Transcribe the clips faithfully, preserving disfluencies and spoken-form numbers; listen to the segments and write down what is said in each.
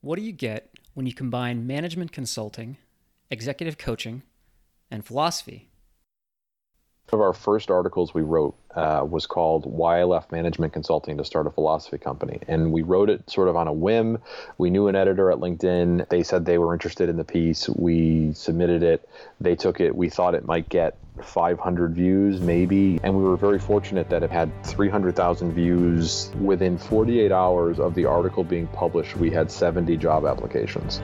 What do you get when you combine management consulting, executive coaching, and philosophy? One of our first articles we wrote uh, was called Why I Left Management Consulting to Start a Philosophy Company. And we wrote it sort of on a whim. We knew an editor at LinkedIn. They said they were interested in the piece. We submitted it. They took it. We thought it might get five hundred views, maybe. And we were very fortunate that it had three hundred thousand views. Within forty-eight hours of the article being published, we had seventy job applications.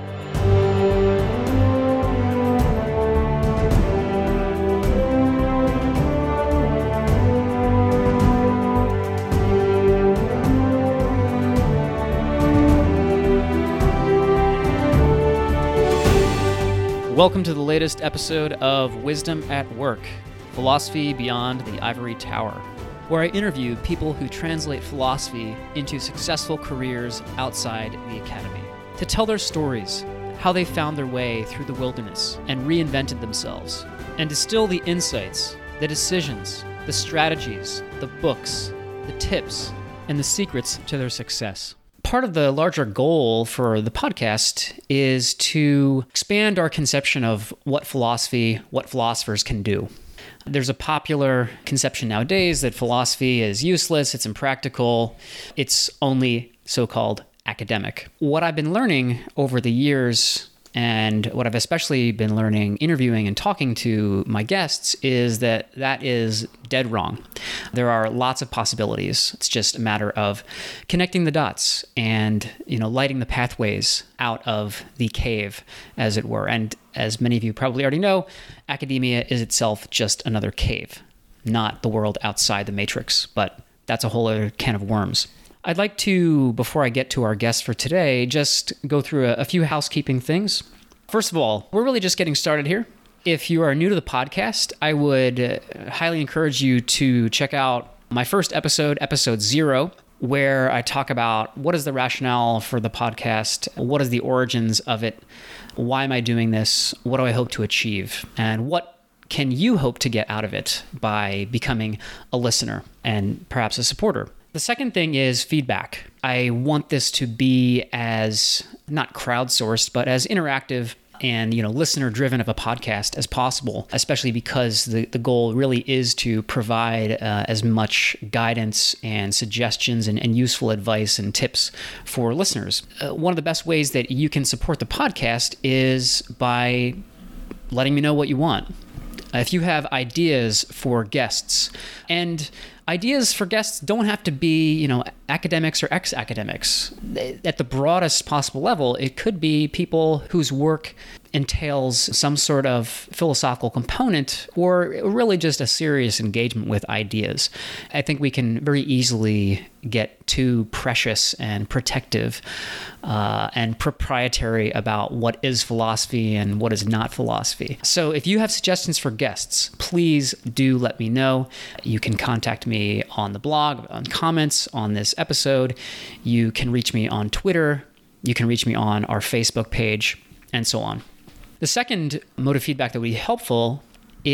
Welcome to the latest episode of Wisdom at Work, Philosophy Beyond the Ivory Tower, where I interview people who translate philosophy into successful careers outside the academy, to tell their stories, how they found their way through the wilderness and reinvented themselves, and distill the insights, the decisions, the strategies, the books, the tips, and the secrets to their success. Part of the larger goal for the podcast is to expand our conception of what philosophy, what philosophers can do. There's a popular conception nowadays that philosophy is useless, it's impractical, it's only so-called academic. What I've been learning over the years, and what I've especially been learning interviewing and talking to my guests, is that that is dead wrong. There are lots of possibilities. It's just a matter of connecting the dots and, you know, lighting the pathways out of the cave, as it were. And as many of you probably already know, academia is itself just another cave, not the world outside the matrix. But that's a whole other can of worms. I'd like to, before I get to our guest for today, just go through a, a few housekeeping things. First of all, we're really just getting started here. If you are new to the podcast, I would uh, highly encourage you to check out my first episode, episode zero, where I talk about what is the rationale for the podcast, what is the origins of it, why am I doing this, what do I hope to achieve, and what can you hope to get out of it by becoming a listener and perhaps a supporter. The second thing is feedback. I want this to be as, not crowdsourced, but as interactive and, you know, listener-driven of a podcast as possible, especially because the, the goal really is to provide uh, as much guidance and suggestions and, and useful advice and tips for listeners. Uh, one of the best ways that you can support the podcast is by letting me know what you want. Uh, if you have ideas for guests, and ideas for guests don't have to be, you know, academics or ex-academics. At the broadest possible level, it could be people whose work entails some sort of philosophical component or really just a serious engagement with ideas. I think we can very easily get too precious and protective uh, and proprietary about what is philosophy and what is not philosophy. So if you have suggestions for guests, please do let me know. You can contact me on the blog, on comments on this episode. You can reach me on Twitter. You can reach me on our Facebook page, and so on. The second mode of feedback that would be helpful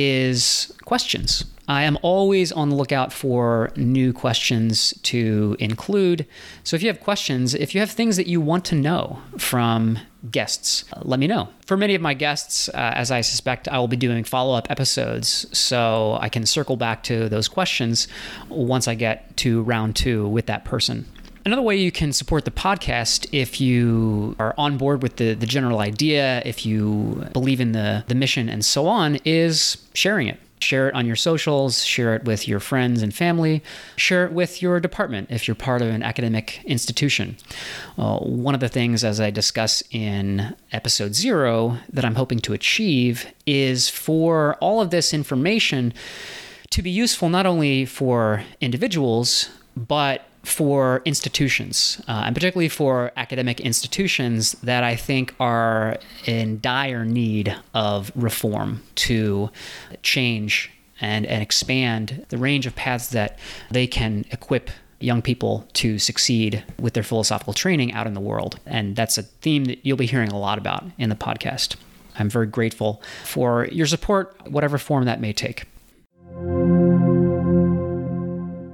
is questions. I am always on the lookout for new questions to include. So if you have questions, if you have things that you want to know from guests, let me know. For many of my guests, uh, as I suspect, I will be doing follow-up episodes, so I can circle back to those questions once I get to round two with that person. Another way you can support the podcast, if you are on board with the, the general idea, if you believe in the, the mission and so on, is sharing it. Share it on your socials, share it with your friends and family, share it with your department if you're part of an academic institution. Uh, one of the things, as I discuss in episode zero, that I'm hoping to achieve is for all of this information to be useful not only for individuals, but for institutions, uh, and particularly for academic institutions that I think are in dire need of reform to change and, and expand the range of paths that they can equip young people to succeed with their philosophical training out in the world. And that's a theme that you'll be hearing a lot about in the podcast. I'm very grateful for your support, whatever form that may take.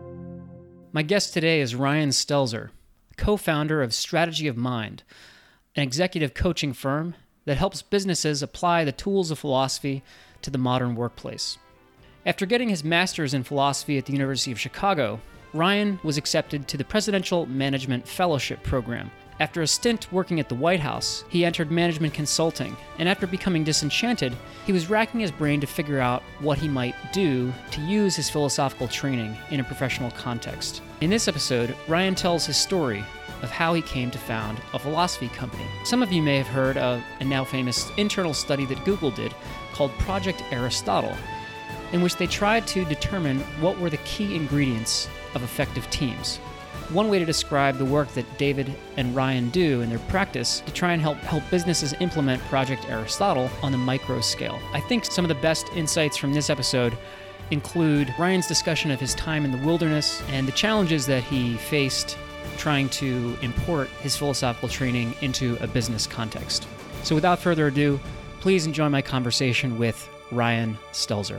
My guest today is Ryan Stelzer, co-founder of Strategy of Mind, an executive coaching firm that helps businesses apply the tools of philosophy to the modern workplace. After getting his master's in philosophy at the University of Chicago, Ryan was accepted to the Presidential Management Fellowship Program. After a stint working at the White House, he entered management consulting, and after becoming disenchanted, he was racking his brain to figure out what he might do to use his philosophical training in a professional context. In this episode, Ryan tells his story of how he came to found a philosophy company. Some of you may have heard of a now famous internal study that Google did called Project Aristotle, in which they tried to determine what were the key ingredients of effective teams. One way to describe the work that David and Ryan do in their practice to try and help help businesses implement Project Aristotle on the micro scale. I think some of the best insights from this episode include Ryan's discussion of his time in the wilderness and the challenges that he faced trying to import his philosophical training into a business context. So without further ado, please enjoy my conversation with Ryan Stelzer.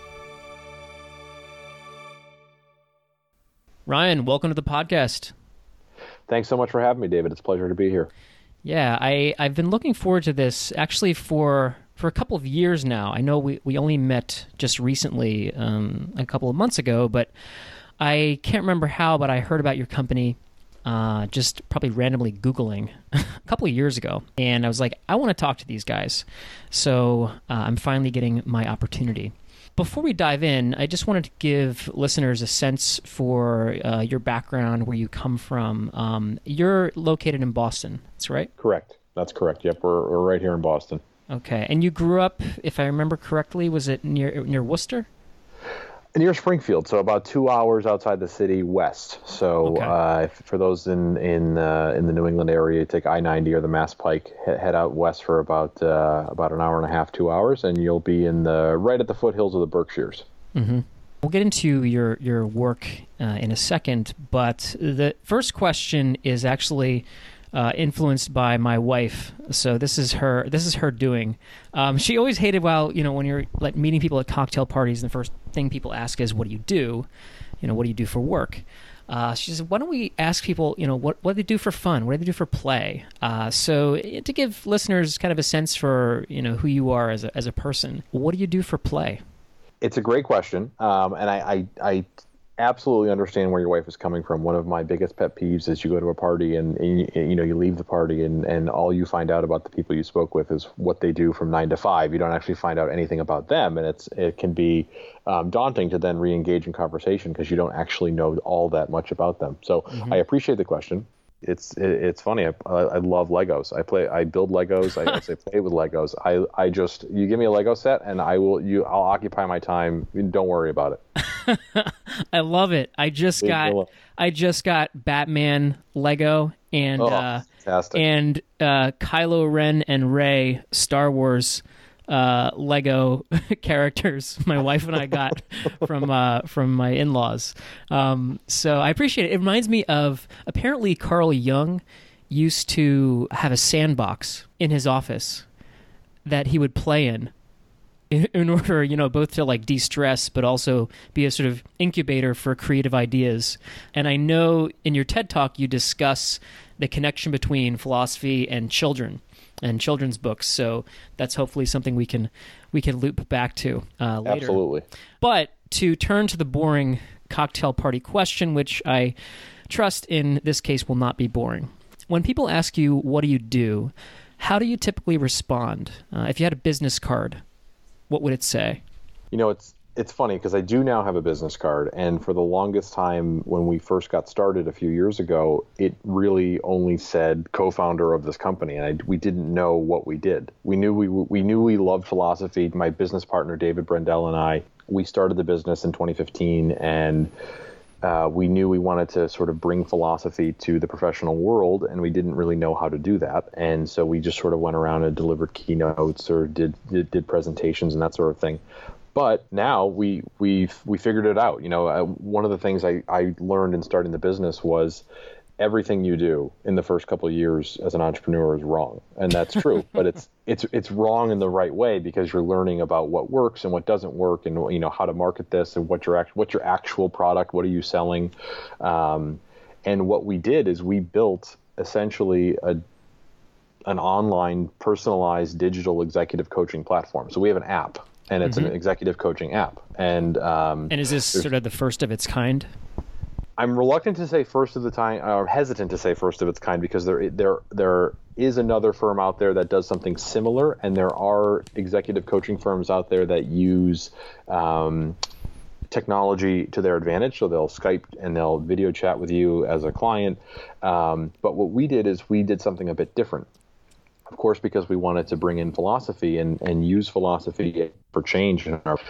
Ryan, welcome to the podcast. Thanks so much for having me, David. It's a pleasure to be here. Yeah, I, I've been looking forward to this actually for for a couple of years now. I know we, we only met just recently, um, a couple of months ago, but I can't remember how, but I heard about your company uh, just probably randomly Googling a couple of years ago. And I was like, I want to talk to these guys. So uh, I'm finally getting my opportunity. Before we dive in, I just wanted to give listeners a sense for uh, your background, where you come from. Um, you're located in Boston, that's right? Correct. That's correct. Yep, we're we're right here in Boston. Okay, and you grew up, if I remember correctly, was it near near Worcester? Near Springfield, so about two hours outside the city west. So Okay. uh, for those in in uh, in the New England area, take I ninety or the Mass Pike, he- head out west for about uh, about an hour and a half, two hours, and you'll be in the right at the foothills of the Berkshires. Mm-hmm. We'll get into your your work uh, in a second, but the first question is actually uh, influenced by my wife. So this is her this is her doing. Um, she always hated, well, you know, when you're like meeting people at cocktail parties, and the first thing people ask is, "What do you do? You know, what do you do for work?" Uh, she said, "Why don't we ask people, you know, what what do they do for fun? What do they do for play?" Uh, so to give listeners kind of a sense for, you know, who you are as a as a person, what do you do for play? It's a great question, um, and I, I, I absolutely understand where your wife is coming from. One of my biggest pet peeves is you go to a party and, and you, you know you leave the party and, and all you find out about the people you spoke with is what they do from nine to five. You don't actually find out anything about them, and it's it can be um, daunting to then re-engage in conversation because you don't actually know all that much about them. So mm-hmm. I appreciate the question. It's it, it's funny. I, I love Legos. I play. I build Legos. I, I say play with Legos. I I just you give me a Lego set and I will you I'll occupy my time. Don't worry about it. I love it. I just got I just got Batman Lego and oh, uh, fantastic. and uh, Kylo Ren and Rey Star Wars uh, Lego characters. My wife and I got from uh, from my in-laws. Um, so I appreciate it. It reminds me of apparently Carl Jung used to have a sandbox in his office that he would play in. In order, you know, both to like de-stress, but also be a sort of incubator for creative ideas. And I know in your TED Talk you discuss the connection between philosophy and children and children's books. So that's hopefully something we can we can loop back to uh, later. Absolutely. But to turn to the boring cocktail party question, which I trust in this case will not be boring. When people ask you, what do you do? How do you typically respond? Uh, if you had a business card, what would it say? You know, it's it's funny because I do now have a business card, and for the longest time when we first got started a few years ago, it really only said co-founder of this company, and I, we didn't know what we did. We knew we we knew we loved philosophy. My business partner David Brendel and I, we started the business in twenty fifteen, and uh, we knew we wanted to sort of bring philosophy to the professional world, and we didn't really know how to do that. And so we just sort of went around and delivered keynotes or did did, did presentations and that sort of thing. But now we we we figured it out. You know, uh, one of the things I, I learned in starting the business was everything you do in the first couple of years as an entrepreneur is wrong, and that's true. But it's it's it's wrong in the right way because you're learning about what works and what doesn't work, and you know how to market this and what your act, what's your actual product, what are you selling, um, and what we did is we built essentially a an online personalized digital executive coaching platform. So we have an app, and it's mm-hmm. an executive coaching app. And um, and is this sort of the first of its kind? I'm reluctant to say first of the time, or hesitant to say first of its kind, because there there there is another firm out there that does something similar, and there are executive coaching firms out there that use um, technology to their advantage. So they'll Skype and they'll video chat with you as a client. Um, but what we did is we did something a bit different. Of course, because we wanted to bring in philosophy and, and use philosophy for change in our,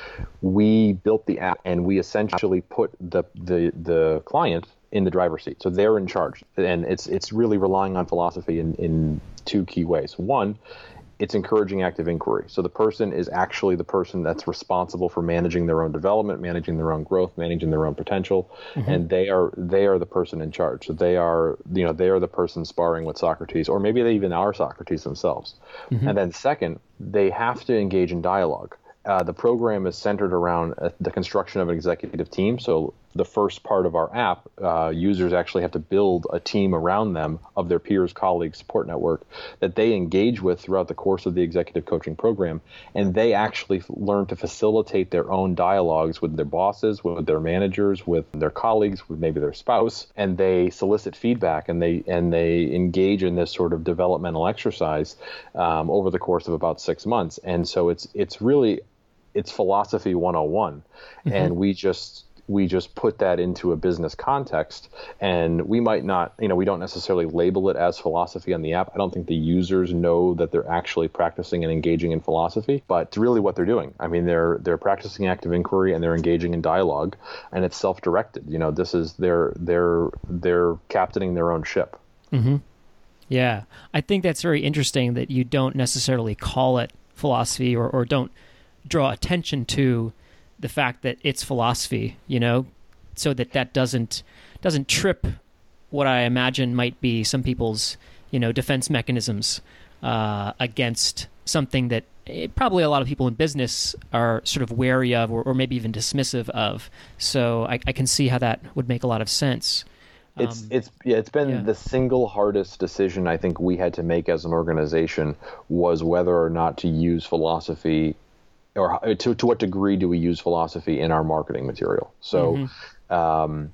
we built the app and we essentially put the, the the client in the driver's seat. So they're in charge. And it's it's really relying on philosophy in, in two key ways. One, it's encouraging active inquiry. So the person is actually the person that's responsible for managing their own development, managing their own growth, managing their own potential, mm-hmm. and they are they are the person in charge. So they are you know they are the person sparring with Socrates, or maybe they even are Socrates themselves. Mm-hmm. And then second, they have to engage in dialogue. Uh, the program is centered around uh, the construction of an executive team. So the first part of our app, uh, users actually have to build a team around them of their peers, colleagues, support network that they engage with throughout the course of the executive coaching program. And they actually f- learn to facilitate their own dialogues with their bosses, with their managers, with their colleagues, with maybe their spouse. And they solicit feedback and they and they engage in this sort of developmental exercise um, over the course of about six months. And so it's it's really it's philosophy one oh one. Mm-hmm. And we just we just put that into a business context, and we might not, you know, we don't necessarily label it as philosophy on the app. I don't think the users know that they're actually practicing and engaging in philosophy, but it's really what they're doing. I mean, they're they're practicing active inquiry and they're engaging in dialogue, and it's self-directed. You know, this is they're they're they're captaining their own ship. Mm-hmm. Yeah, I think that's very interesting that you don't necessarily call it philosophy or, or don't draw attention to the fact that it's philosophy, you know, so that that doesn't doesn't trip what I imagine might be some people's, you know, defense mechanisms uh, against something that it, probably a lot of people in business are sort of wary of, or, or maybe even dismissive of. So I, I can see how that would make a lot of sense. It's um, it's yeah, it's been yeah. the single hardest decision I think we had to make as an organization was whether or not to use philosophy, or to to what degree do we use philosophy in our marketing material. So, mm-hmm. um,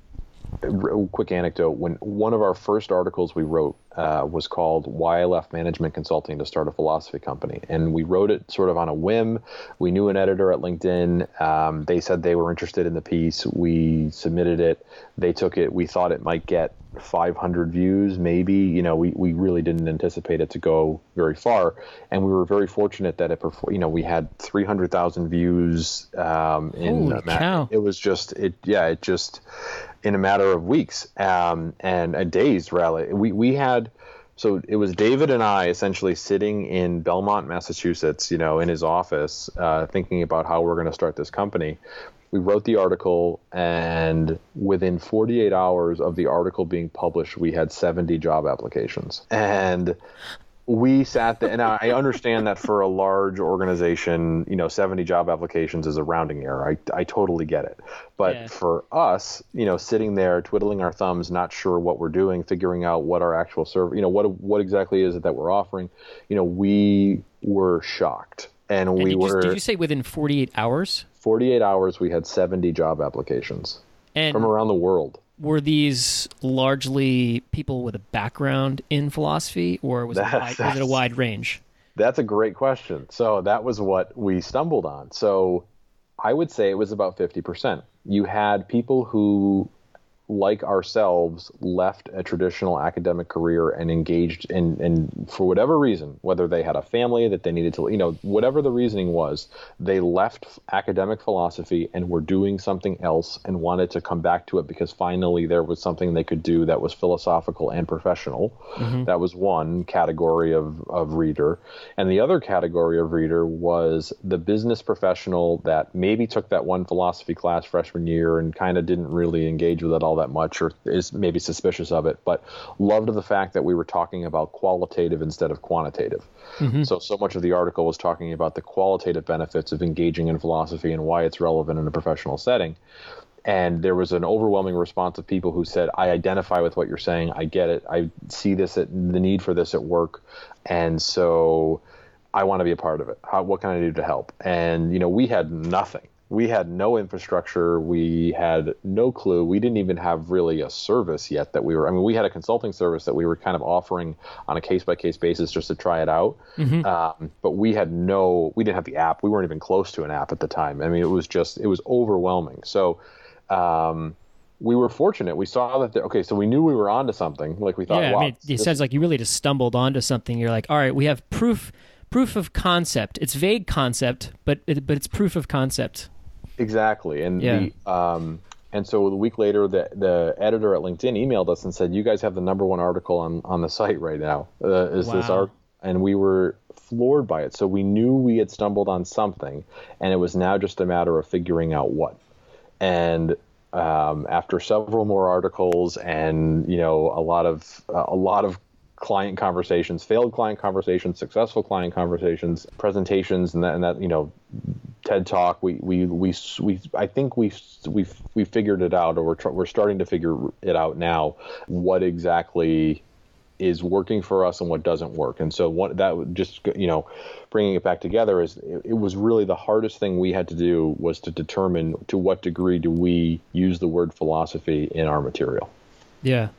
a quick anecdote: when one of our first articles we wrote uh, was called "Why I Left Management Consulting to Start a Philosophy Company," and we wrote it sort of on a whim. We knew an editor at LinkedIn. Um, they said they were interested in the piece. We submitted it. They took it. We thought it might get five hundred views, maybe. You know, we, we really didn't anticipate it to go very far, and we were very fortunate that it, you know, we had three hundred thousand views. Um, in Holy cow! It was just it, yeah, it just in a matter of weeks um, and uh, days, really. We we had. So it was David and I essentially sitting in Belmont, Massachusetts, you know, in his office, uh, thinking about how we're going to start this company. We wrote the article, and within forty-eight hours of the article being published, we had seventy job applications. And we sat there, and I understand that for a large organization, you know, seventy job applications is a rounding error. I, I totally get it. But yeah. for us, you know, sitting there, twiddling our thumbs, not sure what we're doing, figuring out what our actual serve, you know, what what exactly is it that we're offering, you know, we were shocked. And, and we did were. You, did you say within forty-eight hours? forty-eight hours, we had seventy job applications and from around the world. Were these largely people with a background in philosophy, or was, it, wide, was it a wide range? That's a great question. So that was what we stumbled on. So I would say it was about fifty percent. You had people who, like ourselves, left a traditional academic career and engaged in, in, for whatever reason, whether they had a family that they needed to, you know, whatever the reasoning was, they left academic philosophy and were doing something else and wanted to come back to it because finally there was something they could do that was philosophical and professional. Mm-hmm. That was one category of, of reader. And the other category of reader was the business professional that maybe took that one philosophy class freshman year and kind of didn't really engage with it all that much, or is maybe suspicious of it, but loved the fact that we were talking about qualitative instead of quantitative. Mm-hmm. So, so much of the article was talking about the qualitative benefits of engaging in philosophy and why it's relevant in a professional setting. And there was an overwhelming response of people who said, I identify with what you're saying. I get it. I see this, at, the need for this at work. And so I want to be a part of it. How, what can I do to help? And, you know, we had nothing. We had no infrastructure. We had no clue. We didn't even have really a service yet that we were, I mean, we had a consulting service that we were kind of offering on a case by case basis just to try it out. Mm-hmm. Um, but we had no, we didn't have the app. We weren't even close to an app at the time. I mean, it was just, it was overwhelming. So, um, we were fortunate. We saw that, there, okay, so we knew we were onto something. Like we thought, yeah, wow. I mean, it this, sounds like you really just stumbled onto something. You're like, all right, we have proof, proof of concept. It's vague concept, but, it, but it's proof of concept. Exactly. And yeah. the, um, and so a week later, the the editor at LinkedIn emailed us and said, you guys have the number one article on, on the site right now. Uh, is wow. this art? And we were floored by it. So we knew we had stumbled on something, and it was now just a matter of figuring out what. And um, after several more articles and, you know, a lot of uh, a lot of client conversations, failed client conversations, successful client conversations, presentations, and that, and that, you know, TED Talk, we, we, we, we, I think we, we, we figured it out, or we're, tr- we're starting to figure it out now, what exactly is working for us and what doesn't work. And so what that would just, you know, bringing it back together is it, it was really the hardest thing we had to do was to determine to what degree do we use the word philosophy in our material. Yeah.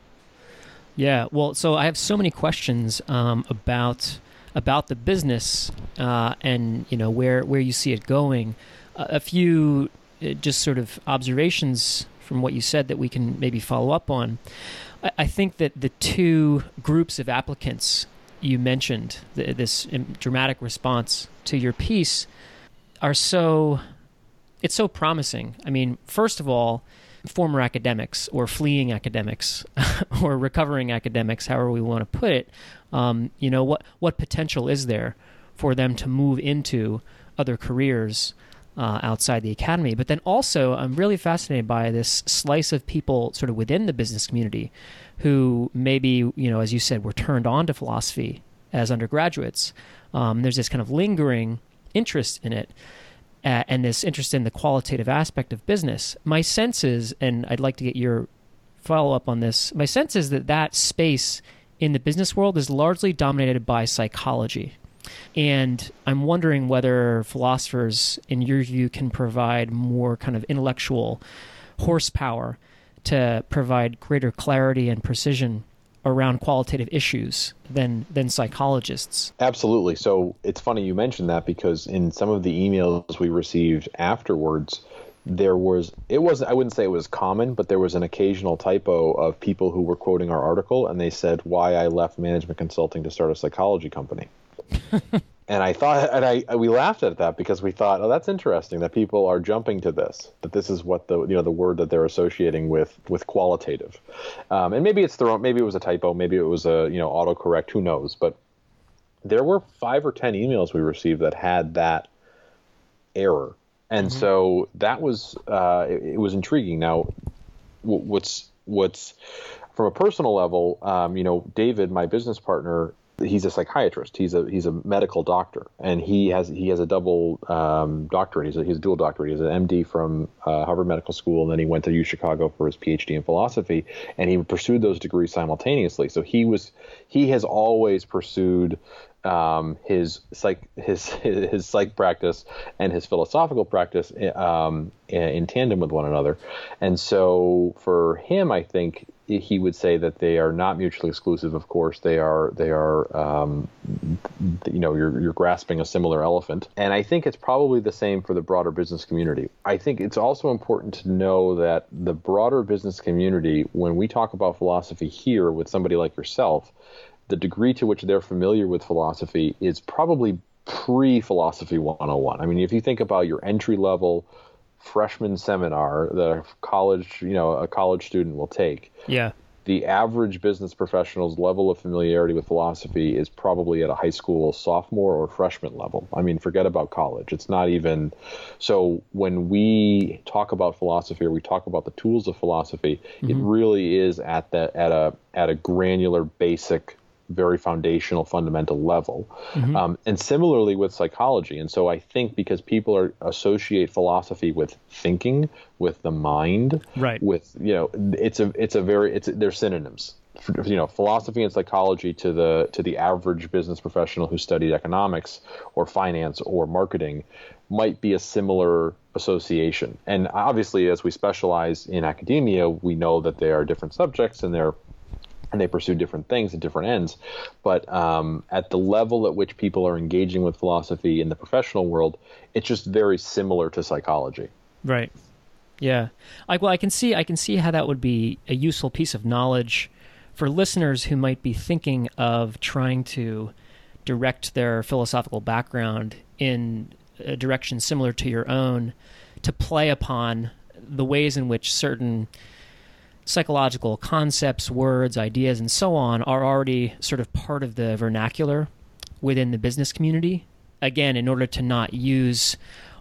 Yeah, well, so I have so many questions um, about about the business uh, and you know where where you see it going. Uh, a few uh, just sort of observations from what you said that we can maybe follow up on. I, I think that the two groups of applicants you mentioned, the, this dramatic response to your piece, are so it's so promising. I mean, first of all, former academics or fleeing academics or recovering academics, however we want to put it, um, you know, what, what potential is there for them to move into other careers uh, outside the academy? But then also, I'm really fascinated by this slice of people sort of within the business community who maybe, you know, as you said, were turned on to philosophy as undergraduates. Um, there's this kind of lingering interest in it. Uh, and this interest in the qualitative aspect of business. My sense is, and I'd like to get your follow-up on this, my sense is that that space in the business world is largely dominated by psychology. And I'm wondering whether philosophers, in your view, can provide more kind of intellectual horsepower to provide greater clarity and precision around qualitative issues than than psychologists. Absolutely. So it's funny you mentioned that, because in some of the emails we received afterwards, there was, it wasn't, I wouldn't say it was common, but there was an occasional typo of people who were quoting our article, and they said why I left management consulting to start a psychology company. And I thought, and I, we laughed at that because we thought, oh, that's interesting that people are jumping to this, that this is what the, you know, the word that they're associating with, with qualitative. Um, and maybe it's their own, maybe it was a typo, maybe it was a, you know, autocorrect, who knows? But there were five or ten emails we received that had that error. And mm-hmm. so that was, uh, it, it was intriguing. Now, what's, what's from a personal level, um, you know, David, my business partner, he's a psychiatrist. He's a he's a medical doctor, and he has he has a double um, doctorate. He's a he's a dual doctorate. He's an M D from uh, Harvard Medical School, and then he went to U Chicago for his P H D in philosophy. And he pursued those degrees simultaneously. So he was he has always pursued um, his psych his his psych practice and his philosophical practice um, in tandem with one another. And so for him, I think he would say that they are not mutually exclusive. Of course, they are. They are. Um, you know, you're you're grasping a similar elephant, and I think it's probably the same for the broader business community. I think it's also important to know that the broader business community, when we talk about philosophy here with somebody like yourself, the degree to which they're familiar with philosophy is probably pre-philosophy one oh one. I mean, if you think about your entry level freshman seminar that a college, you know, a college student will take. Yeah. The average business professional's level of familiarity with philosophy is probably at a high school sophomore or freshman level. I mean, forget about college. It's not even. So when we talk about philosophy, or we talk about the tools of philosophy, mm-hmm. it really is at the at a at a granular, basic very foundational, fundamental level. Mm-hmm. Um, and similarly with psychology. And so I think because people are associate philosophy with thinking, with the mind, right. with, you know, it's a it's a very it's they're synonyms. You know, philosophy and psychology to the to the average business professional who studied economics or finance or marketing might be a similar association. And obviously, as we specialize in academia, we know that they are different subjects and they're and they pursue different things at different ends. But um, at the level at which people are engaging with philosophy in the professional world, it's just very similar to psychology. Right. Yeah. I, well, I can see I can see how that would be a useful piece of knowledge for listeners who might be thinking of trying to direct their philosophical background in a direction similar to your own, to play upon the ways in which certain psychological concepts, words, ideas, and so on are already sort of part of the vernacular within the business community. Again, in order to not use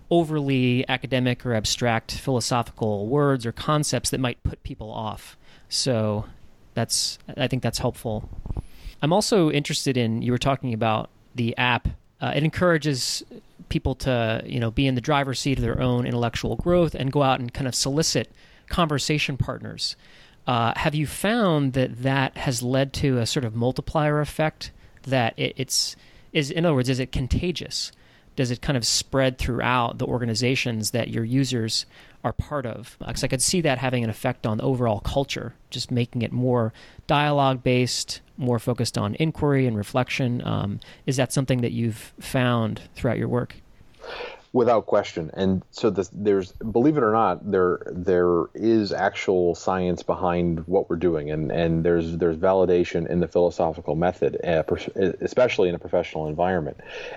overly academic or abstract philosophical words or concepts that might put people off. So that's, I think that's helpful. I'm also interested in, you were talking about the app. Uh, it encourages people to, you know, be in the driver's seat of their own intellectual growth and go out and kind of solicit conversation partners. Uh, have you found that that has led to a sort of multiplier effect, that it, it's, is, in other words, is it contagious? Does it kind of spread throughout the organizations that your users are part of? Because I could see that having an effect on the overall culture, just making it more dialogue-based, more focused on inquiry and reflection. Um, is that something that you've found throughout your work? Without question. And so this, there's, believe it or not, there there is actual science behind what we're doing, and, and there's there's validation in the philosophical method, uh, especially in a professional environment.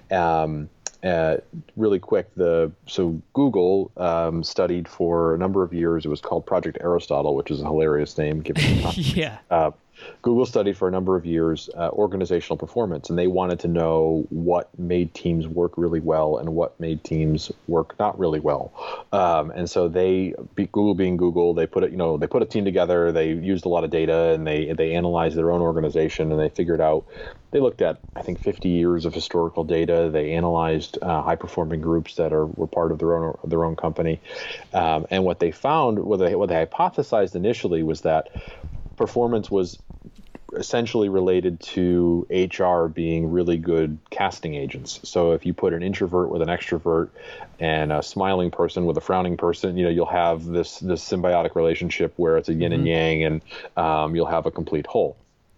Um, Uh, really quick, the so Google um, studied for a number of years. It was called Project Aristotle, which is a hilarious name. Given yeah. Uh, Google studied for a number of years uh, organizational performance, and they wanted to know what made teams work really well and what made teams work not really well. Um, and so they, Google being Google, they put it, you know, they put a team together. They used a lot of data, and they they analyzed their own organization, and they figured out. They looked at, I think, fifty years of historical data. They analyzed uh, high-performing groups that are were part of their own their own company, um, and what they found, what they what they hypothesized initially, was that performance was essentially related to H R being really good casting agents. So if you put an introvert with an extrovert and a smiling person with a frowning person, you know, you'll have this this symbiotic relationship where it's a yin mm-hmm. and yang, and um, you'll have a complete whole.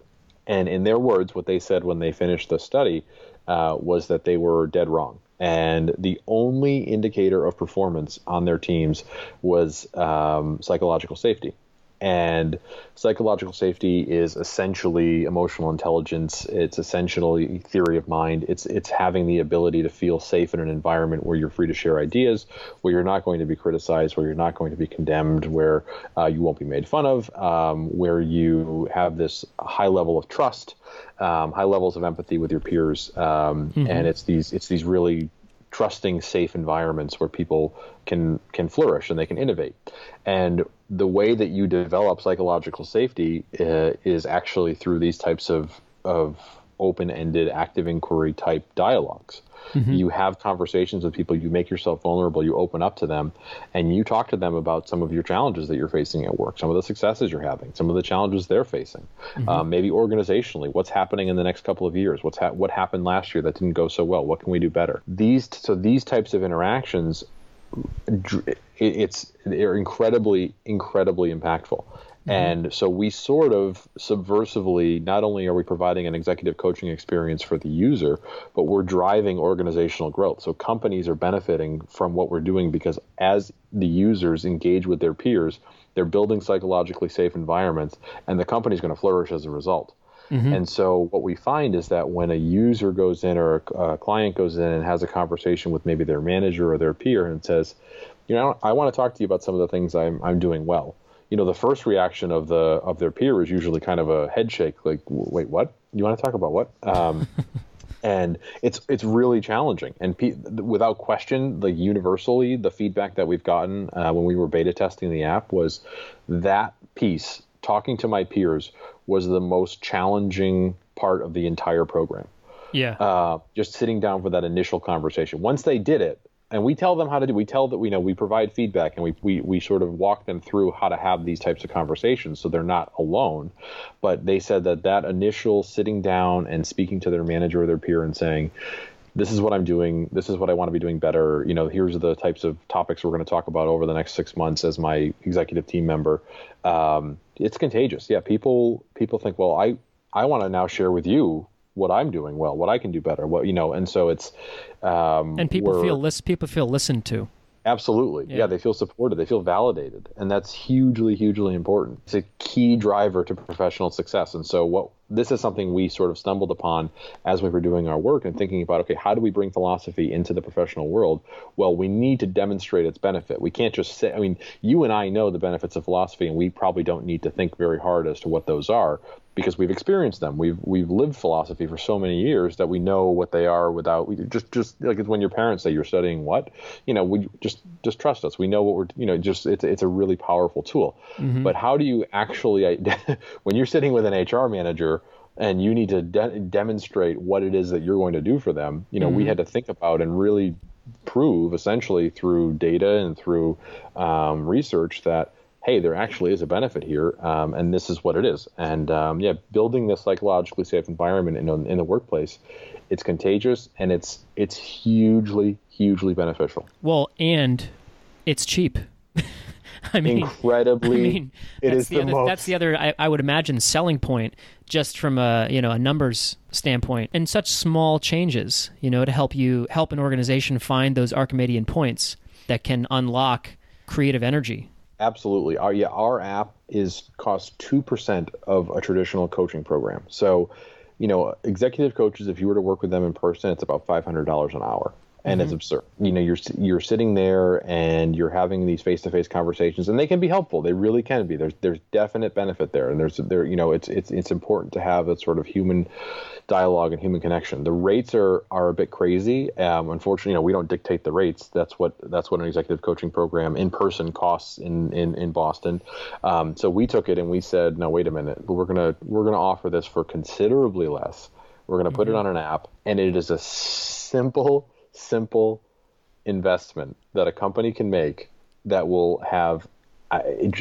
And in their words, what they said when they finished the study uh, was that they were dead wrong. And the only indicator of performance on their teams was um, psychological safety. And psychological safety is essentially emotional intelligence. It's essentially theory of mind. It's it's having the ability to feel safe in an environment where you're free to share ideas, where you're not going to be criticized, where you're not going to be condemned, where uh, you won't be made fun of, um, where you have this high level of trust, um, high levels of empathy with your peers, um, mm-hmm. and it's these it's these really trusting, safe environments where people can can flourish and they can innovate. And the way that you develop psychological safety uh, is actually through these types of of open-ended, active inquiry type dialogues. Mm-hmm. You have conversations with people, you make yourself vulnerable, you open up to them, and you talk to them about some of your challenges that you're facing at work, some of the successes you're having, some of the challenges they're facing, mm-hmm. um, maybe organizationally, what's happening in the next couple of years, what's ha- what happened last year that didn't go so well, what can we do better? These so these types of interactions, it's they're incredibly, incredibly impactful. And so we sort of subversively, not only are we providing an executive coaching experience for the user, but we're driving organizational growth. So companies are benefiting from what we're doing because as the users engage with their peers, they're building psychologically safe environments, and the company's going to flourish as a result. Mm-hmm. And so what we find is that when a user goes in or a, a client goes in and has a conversation with maybe their manager or their peer and says, you know, I want to talk to you about some of the things I'm I'm doing well. You know, the first reaction of the of their peer is usually kind of a head shake, like, wait, what? You want to talk about what? Um, and it's it's really challenging. And pe- without question, like universally, the feedback that we've gotten uh, when we were beta testing the app was that piece, talking to my peers, was the most challenging part of the entire program. Yeah. Uh, just sitting down for that initial conversation. Once they did it, and we tell them how to do, we tell that we know we provide feedback, and we, we we sort of walk them through how to have these types of conversations so they're not alone. But they said that that initial sitting down and speaking to their manager or their peer and saying, this is what I'm doing, this is what I want to be doing better, you know, here's the types of topics we're going to talk about over the next six months as my executive team member. Um, it's contagious. Yeah, people people think, well, I, I want to now share with you what I'm doing well, what I can do better, what, you know, and so it's, um, and people feel lis- people feel listened to. Absolutely. Yeah. yeah, they feel supported. They feel validated. And that's hugely, hugely important. It's a key driver to professional success. And so what this is something we sort of stumbled upon as we were doing our work and thinking about, okay, how do we bring philosophy into the professional world? Well, we need to demonstrate its benefit. We can't just say, I mean, you and I know the benefits of philosophy, and we probably don't need to think very hard as to what those are, because we've experienced them. We've we've lived philosophy for so many years that we know what they are without we just just like it's when your parents say you're studying what, you know, we just just trust us. We know what we're, you know, just it's it's a really powerful tool. Mm-hmm. But how do you actually when you're sitting with an H R manager and you need to de- demonstrate what it is that you're going to do for them, you know, mm-hmm. we had to think about and really prove essentially through data and through um, research that, hey, there actually is a benefit here, um, and this is what it is. And um, yeah, building this psychologically safe environment in, in the workplace, it's contagious, and it's it's hugely, hugely beneficial. Well, and it's cheap. I mean, incredibly, I mean, it is the, the other, most. That's the other, I, I would imagine, selling point, just from a you know a numbers standpoint, and such small changes, you know, to help you help an organization find those Archimedean points that can unlock creative energy. Absolutely. Our yeah, our app is costs two percent of a traditional coaching program. So, you know, executive coaches, if you were to work with them in person, it's about five hundred dollars an hour. And mm-hmm. it's absurd. You know, you're you're sitting there and you're having these face-to-face conversations, and they can be helpful. They really can be. There's there's definite benefit there, and there's there you know it's it's it's important to have a sort of human dialogue and human connection. The rates are are a bit crazy. Um, unfortunately, you know, we don't dictate the rates. That's what that's what an executive coaching program in person costs in in in Boston. Um, so we took it and we said, no, wait a minute, we're gonna we're gonna offer this for considerably less. We're gonna put mm-hmm. it on an app, and it is a simple. simple investment that a company can make that will have uh,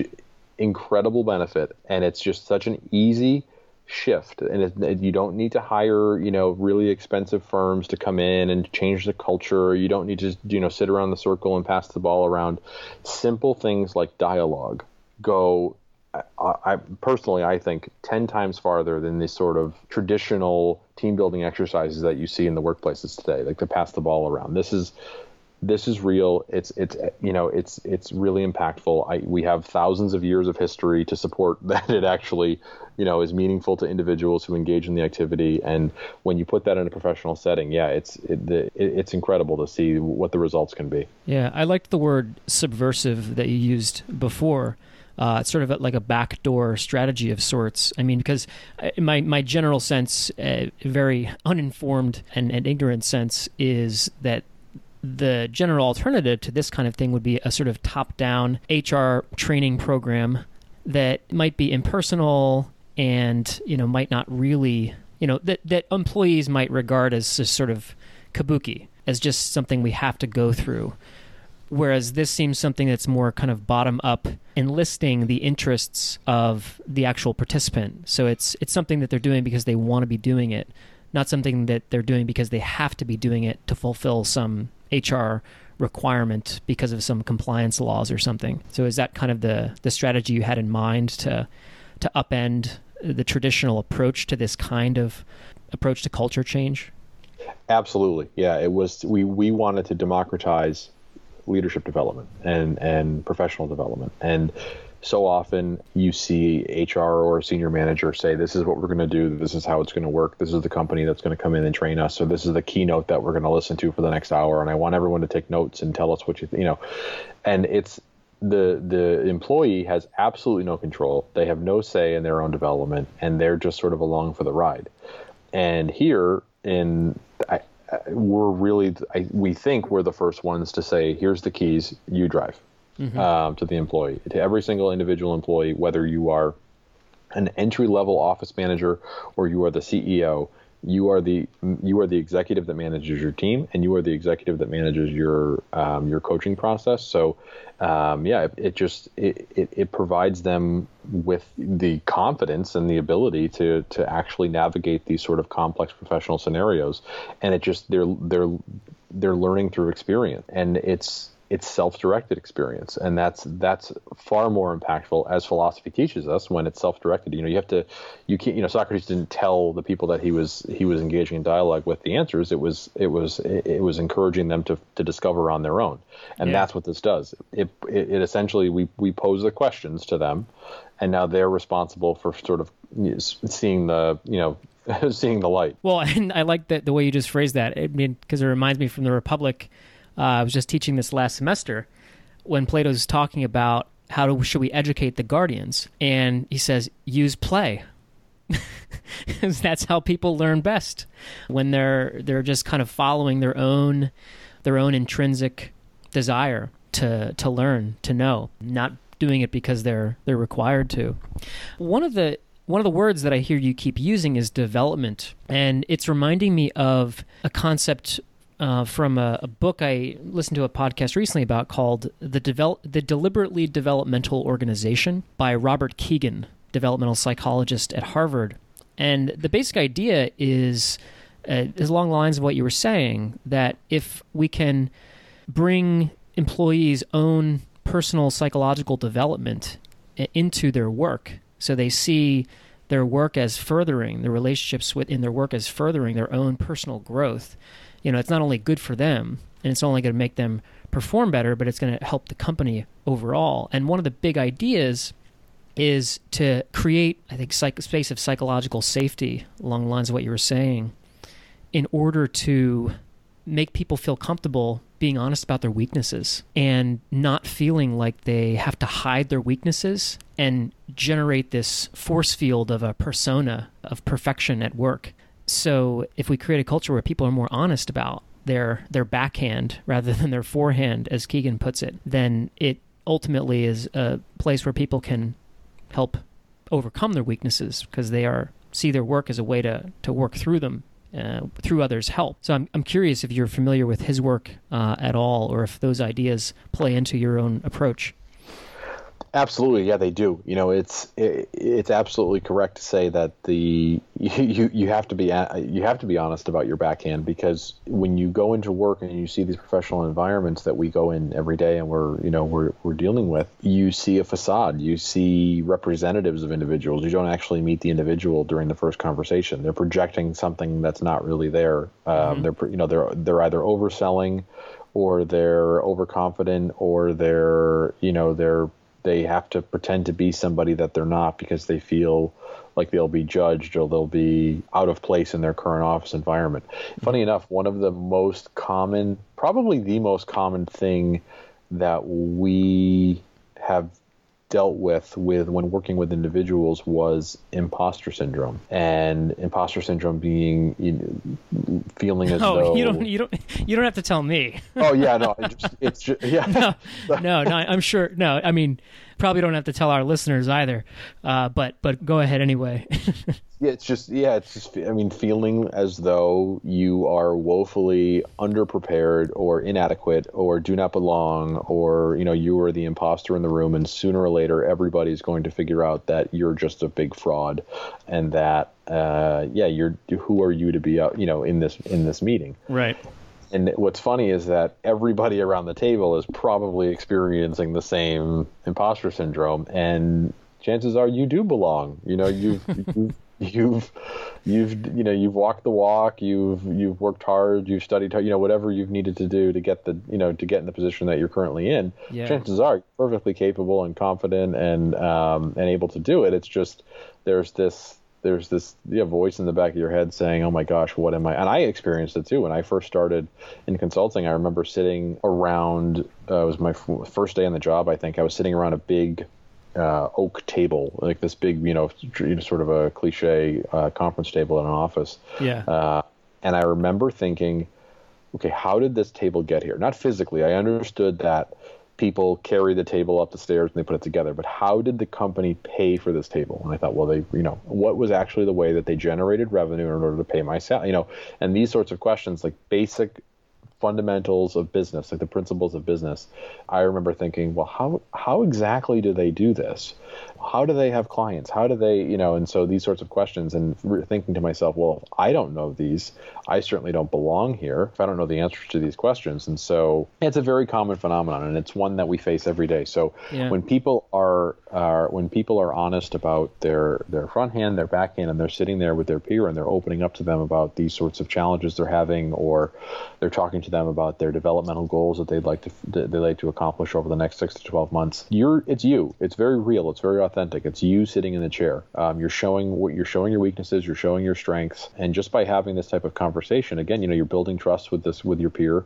incredible benefit. And it's just such an easy shift. And it, it, you don't need to hire, you know, really expensive firms to come in and change the culture. You don't need to, you know, sit around the circle and pass the ball around. Simple things like dialogue go, I, I personally, I think ten times farther than the sort of traditional team building exercises that you see in the workplaces today, like to pass the ball around. This is, this is real. It's, it's, you know, it's, it's really impactful. I, we have thousands of years of history to support that it actually, you know, is meaningful to individuals who engage in the activity. And when you put that in a professional setting, yeah, it's, it, the, it, it's incredible to see what the results can be. Yeah. I liked the word subversive that you used before. Uh, it's sort of like a backdoor strategy of sorts. I mean, because my my general sense, uh, very uninformed and, and ignorant sense, is that the general alternative to this kind of thing would be a sort of top-down H R training program that might be impersonal and, you know, might not really, you know, that, that employees might regard as a sort of kabuki, as just something we have to go through. Whereas this seems something that's more kind of bottom up, enlisting the interests of the actual participant. So it's it's something that they're doing because they want to be doing it, not something that they're doing because they have to be doing it to fulfill some H R requirement because of some compliance laws or something. So is that kind of the, the strategy you had in mind to to upend the traditional approach to this kind of approach to culture change? Absolutely. Yeah, it was we, we wanted to democratize leadership development and, and professional development. And so often you see H R or a senior manager say, this is what we're going to do. This is how it's going to work. This is the company that's going to come in and train us. So this is the keynote that we're going to listen to for the next hour. And I want everyone to take notes and tell us what you, th- you know, and it's the, the employee has absolutely no control. They have no say in their own development, and they're just sort of along for the ride. And here in, I, we're really, I, we think we're the first ones to say, here's the keys, you drive, mm-hmm. um, to the employee, to every single individual employee, whether you are an entry-level office manager or you are the C E O. You are the you are the executive that manages your team, and you are the executive that manages your um, your coaching process. So, um, yeah, it, it just it, it, it provides them with the confidence and the ability to to actually navigate these sort of complex professional scenarios, and it just they're they're they're learning through experience, and it's it's self-directed experience, and that's that's far more impactful, as philosophy teaches us, when it's self-directed. You know, you have to, you can't, you know, Socrates didn't tell the people that he was he was engaging in dialogue with the answers. It was it was it was encouraging them to to discover on their own, and yeah. That's what this does. It, it it essentially we we pose the questions to them, and now they're responsible for sort of seeing the you know seeing the light. Well, and I like that the way you just phrased that. I mean, because it reminds me from the Republic. Uh, I was just teaching this last semester when Plato's talking about how do, should we educate the guardians, and he says use play. That's how people learn best, when they're they're just kind of following their own their own intrinsic desire to to learn, to know, not doing it because they're they're required to. One of the One of the words that I hear you keep using is development, and it's reminding me of a concept Uh, from a, a book I listened to a podcast recently about called The Devel- The Deliberately Developmental Organization by Robert Kegan, developmental psychologist at Harvard. And the basic idea is, uh, is along the lines of what you were saying, that if we can bring employees' own personal psychological development into their work, so they see their work as furthering, their relationships within their work as furthering their own personal growth, you know, it's not only good for them, and it's only going to make them perform better, but it's going to help the company overall. And one of the big ideas is to create, I think, psych- space of psychological safety along the lines of what you were saying, in order to make people feel comfortable being honest about their weaknesses and not feeling like they have to hide their weaknesses and generate this force field of a persona of perfection at work. So if we create a culture where people are more honest about their their backhand rather than their forehand, as Kegan puts it, then it ultimately is a place where people can help overcome their weaknesses, because they are see their work as a way to, to work through them uh, through others' help. So I'm I'm curious if you're familiar with his work uh, at all, or if those ideas play into your own approach. Absolutely, yeah, they do. You know, it's it, it's absolutely correct to say that the you you have to be you have to be honest about your backhand, because when you go into work and you see these professional environments that we go in every day and we're you know we're we're dealing with, you see a facade, you see representatives of individuals. You don't actually meet the individual during the first conversation. They're projecting something that's not really there. Um, mm-hmm. They're you know they're they're either overselling, or they're overconfident, or they're you know they're they have to pretend to be somebody that they're not, because they feel like they'll be judged or they'll be out of place in their current office environment. Mm-hmm. Funny enough, one of the most common, probably the most common thing that we have dealt with with when working with individuals was imposter syndrome. And imposter syndrome being you know, feeling as oh, though you don't you don't you don't have to tell me. oh yeah, no, it's just, it's just yeah. no, no, no, I'm sure. No, I mean, probably don't have to tell our listeners either. Uh, but but go ahead anyway. yeah, it's just yeah, it's just I mean, feeling as though you are woefully underprepared or inadequate or do not belong, or you know you are the imposter in the room, and sooner or later everybody's going to figure out that you're just a big fraud, and that uh, yeah, you're who are you to be out you know in this in this meeting, right? And what's funny is that everybody around the table is probably experiencing the same imposter syndrome, and chances are you do belong. You know, you've you've you've you've you know you've walked the walk, you've you've worked hard, you've studied hard, you know, whatever you've needed to do to get the you know to get in the position that you're currently in. Yeah. Chances are you're perfectly capable and confident and um, and able to do it. It's just there's this. There's this you know, voice in the back of your head saying, oh my gosh, what am I? And I experienced it too. When I first started in consulting, I remember sitting around, uh, it was my f- first day on the job, I think. I was sitting around a big uh, oak table, like this big, you know, sort of a cliche uh, conference table in an office. Yeah. Uh, and I remember thinking, okay, how did this table get here? Not physically. I understood that people carry the table up the stairs and they put it together. But how did the company pay for this table? And I thought, well, they, you know, what was actually the way that they generated revenue in order to pay my salary? You know, and these sorts of questions, like basic fundamentals of business, like the principles of business. I remember thinking, well, how how exactly do they do this? How do they have clients? How do they, you know, and so these sorts of questions, and re- thinking to myself, well, if I don't know these, I certainly don't belong here if I don't know the answers to these questions. And so it's a very common phenomenon, and it's one that we face every day. So yeah. when people are, are when people are honest about their their front hand, their back hand, and they're sitting there with their peer and they're opening up to them about these sorts of challenges they're having, or they're talking to them about their developmental goals that they'd like to they'd like to accomplish over the next six to twelve months, you're it's you. It's very real. It's very authentic. It's you sitting in the chair. Um, you're showing what you're showing your weaknesses. You're showing your strengths. And just by having this type of conversation, again, you know, you're building trust with this with your peer.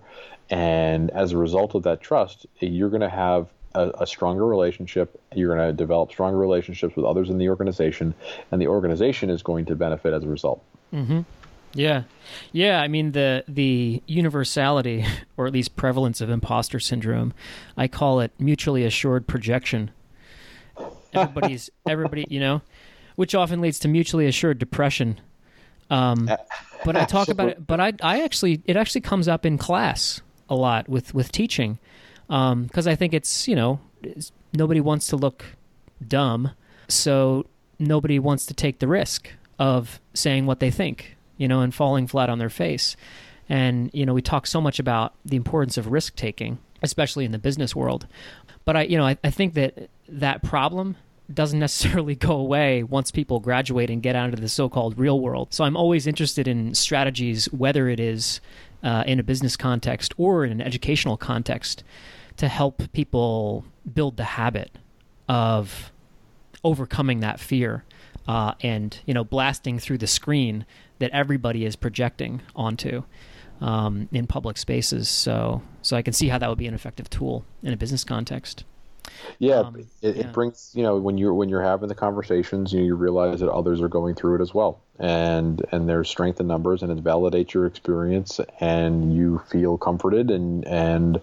And as a result of that trust, you're going to have a, a stronger relationship. You're going to develop stronger relationships with others in the organization, and the organization is going to benefit as a result. Mm-hmm. Yeah. Yeah. I mean, the the universality, or at least prevalence of imposter syndrome, I call it mutually assured projection. Everybody's, everybody, you know, which often leads to mutually assured depression. Um, but I talk about it, but I, I actually, it actually comes up in class a lot with, with teaching. Um, cause I think it's, you know, it's, nobody wants to look dumb. So nobody wants to take the risk of saying what they think, you know, and falling flat on their face. And, you know, we talk so much about the importance of risk taking, especially in the business world. But I, you know, I, I think that that problem doesn't necessarily go away once people graduate and get out into the so-called real world. So I'm always interested in strategies, whether it is uh, in a business context or in an educational context, to help people build the habit of overcoming that fear uh, and, you know, blasting through the screen that everybody is projecting onto um, in public spaces. So, so I can see how that would be an effective tool in a business context. Yeah, um, it, yeah. it brings, you know, when you're when you're having the conversations, you know, you realize that others are going through it as well, and and there's strength in numbers, and it validates your experience, and you feel comforted and and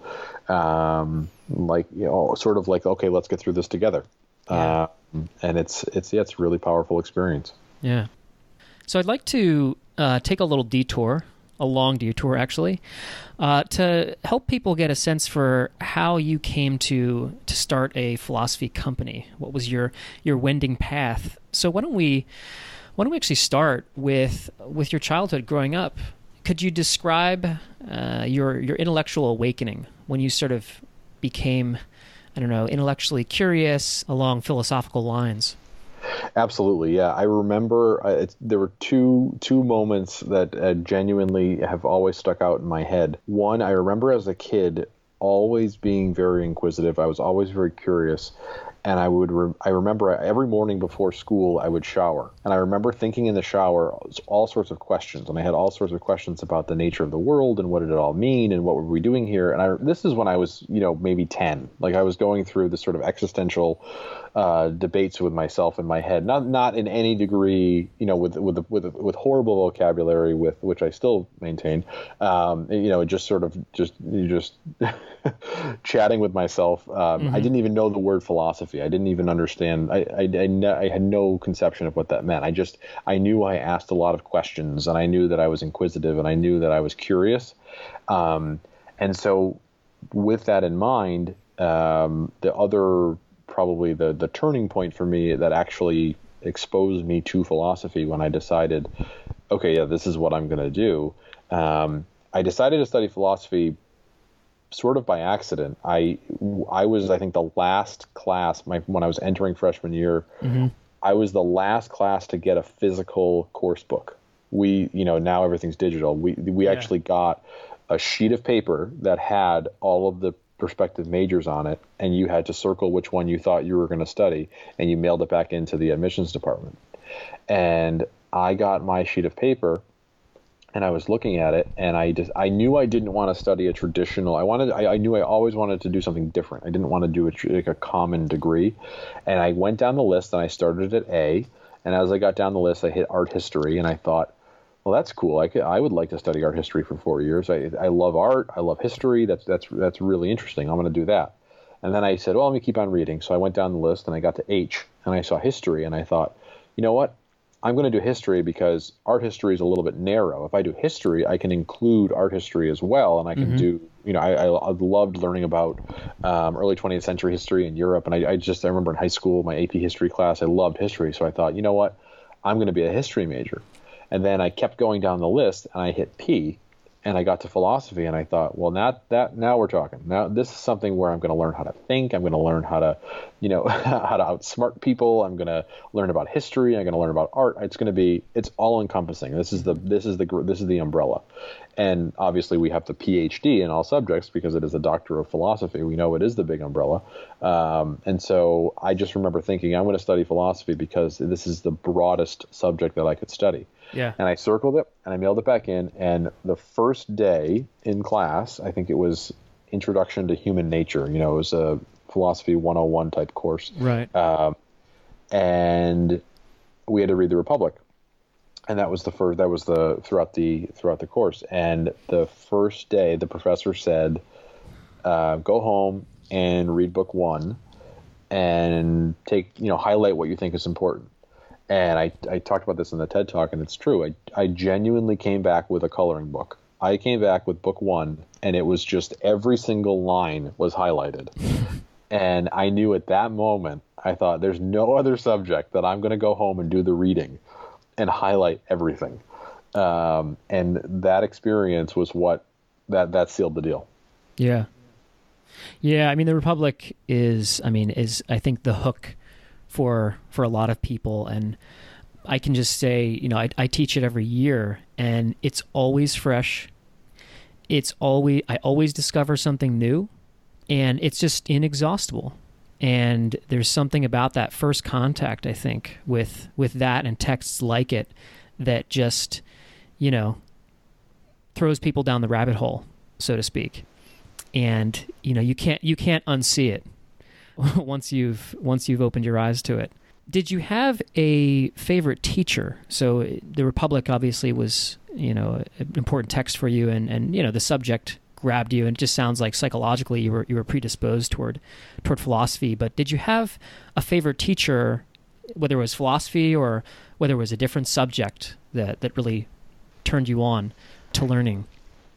um, like, you know, sort of like, okay, let's get through this together. Yeah. Um, and it's it's yeah, it's a really powerful experience. Yeah. So I'd like to uh, take a little detour. a long detour actually, uh, to help people get a sense for how you came to to start a philosophy company. What was your your wending path? So why don't we why don't we actually start with with your childhood growing up? Could you describe uh, your your intellectual awakening when you sort of became, I don't know, intellectually curious along philosophical lines? Absolutely, yeah. I remember uh, it's, there were two two moments that uh, genuinely have always stuck out in my head. One, I remember as a kid always being very inquisitive. I was always very curious, and I would re- I remember every morning before school I would shower, and I remember thinking in the shower all sorts of questions, and I had all sorts of questions about the nature of the world and what did it all mean and what were we doing here. And I this is when I was, you know, maybe ten. Like I was going through this sort of existential uh, debates with myself in my head, not not in any degree, you know, with with with with horrible vocabulary, with which I still maintain, um, you know, just sort of just just chatting with myself. Um, mm-hmm. I didn't even know the word philosophy. I didn't even understand. I I, I I had no conception of what that meant. I just I knew I asked a lot of questions, and I knew that I was inquisitive, and I knew that I was curious, um, and so with that in mind, um, the other. Probably the the turning point for me that actually exposed me to philosophy when I decided, okay, yeah, this is what I'm going to do. Um, I decided to study philosophy sort of by accident. I I was, I think, the last class, my, when I was entering freshman year, mm-hmm. I was the last class to get a physical course book. We, you know, now everything's digital. We we yeah. actually got a sheet of paper that had all of the prospective majors on it, and you had to circle which one you thought you were going to study, and you mailed it back into the admissions department. And I got my sheet of paper, and I was looking at it, and I just I knew I didn't want to study a traditional. I wanted I, I knew I always wanted to do something different. I didn't want to do a, like a common degree, and I went down the list, and I started at A, and as I got down the list, I hit art history, and I thought, well, that's cool. I could, I would like to study art history for four years. I I love art. I love history. That's that's that's really interesting. I'm going to do that. And then I said, well, let me keep on reading. So I went down the list and I got to H, and I saw history, and I thought, you know what? I'm going to do history because art history is a little bit narrow. If I do history, I can include art history as well, and I can mm-hmm. do, you know, I, I, I loved learning about um, early twentieth century history in Europe, and I, I just, I remember in high school, my A P history class, I loved history, so I thought, you know what, I'm going to be a history major. And then I kept going down the list, and I hit P, and I got to philosophy, and I thought, well, now that now we're talking. Now this is something where I'm going to learn how to think. I'm going to learn how to, you know, how to outsmart people. I'm going to learn about history. I'm going to learn about art. It's going to be, it's all encompassing. This is the this is the this is the umbrella. And obviously we have the P H D in all subjects because it is a doctor of philosophy. We know it is the big umbrella. Um, and so I just remember thinking, I'm going to study philosophy because this is the broadest subject that I could study. Yeah. And I circled it and I mailed it back in. And the first day in class, I think it was Introduction to Human Nature. You know, it was a philosophy one oh one type course. Right. Um, and we had to read the Republic. And that was the first, that was the, throughout the, throughout the course. And the first day the professor said, uh, go home and read book one and take, you know, highlight what you think is important. And I, I talked about this in the TED Talk, and it's true. I, I genuinely came back with a coloring book. I came back with book one, and it was just every single line was highlighted. And I knew at that moment, I thought, there's no other subject that I'm going to go home and do the reading and highlight everything. Um, and that experience was what, that, that sealed the deal. Yeah. Yeah, I mean, the Republic is, I mean, is, I think, the hook for for a lot of people. And I can just say, you know, I, I teach it every year, and it's always fresh. It's always, I always discover something new, and it's just inexhaustible. And there's something about that first contact, I think, with with that and texts like it that just, you know, throws people down the rabbit hole, so to speak. And, you know, you can't you can't unsee it once you've once you've opened your eyes to it. Did you have a favorite teacher? So the Republic obviously was, you know, an important text for you, and, and you know, the subject grabbed you, and it just sounds like psychologically you were you were predisposed toward toward philosophy. But did you have a favorite teacher, whether it was philosophy or whether it was a different subject that, that really turned you on to learning?